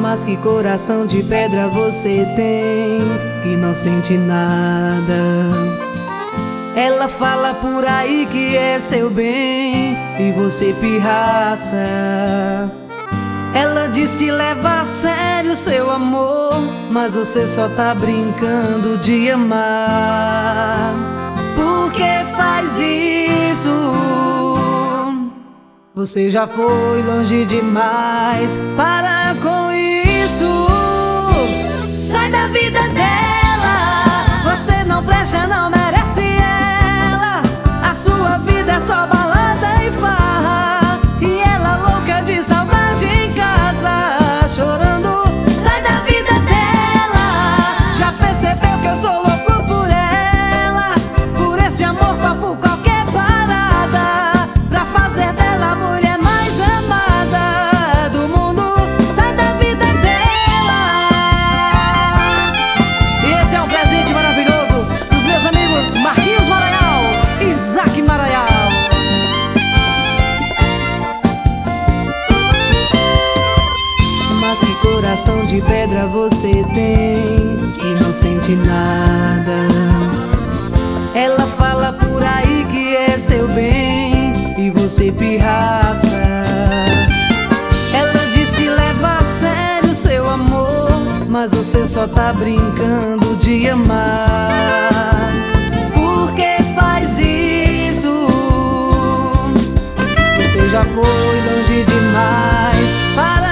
Mas que coração de pedra você tem, que não sente nada. Ela fala por aí que é seu bem e você pirraça. Ela diz que leva a sério seu amor, mas você só tá brincando de amar. Por que faz isso? Você já foi longe demais. Para com isso. Sai da vida dela. Você não presta, não merece ela. A sua vida é só balada e farra, e ela louca de saudade em casa, chorando. Sai da vida dela. Já percebeu que eu sou louco por ela? Por esse amor topo qualquer parada pra fazer dela a mulher mais amada do mundo. Sai da vida dela. E esse é um presente maravilhoso dos meus amigos Marquinhos Maranhão e Isaac Maranhão. Mas que coração de pedra você tem, que não sente nada. Ela fala por aí que é seu bem e você pirraça. Ela diz que leva a sério seu amor, mas você só tá brincando de amar. Por que faz isso? Você já foi longe demais. Para